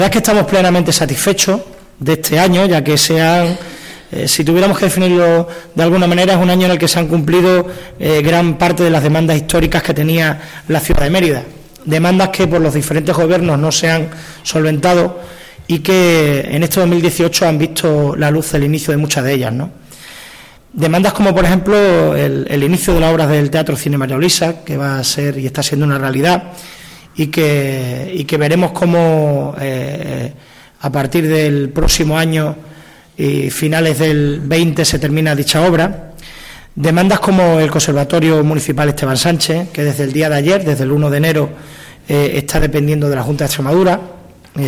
La verdad es que estamos plenamente satisfechos de este año, ya que si tuviéramos que definirlo de alguna manera, es un año en el que se han cumplido gran parte de las demandas históricas que tenía la ciudad de Mérida. Demandas que por los diferentes gobiernos no se han solventado y que en este 2018 han visto la luz el inicio de muchas de ellas, ¿no? Demandas como, por ejemplo, el inicio de las obras del Teatro Cine María Luisa, que va a ser y está siendo una realidad, y que veremos cómo a partir del próximo año y finales del 20 se termina dicha obra. Demandas como el Conservatorio Municipal Esteban Sánchez, que desde el día de ayer, desde el 1 de enero, está dependiendo de la Junta de Extremadura.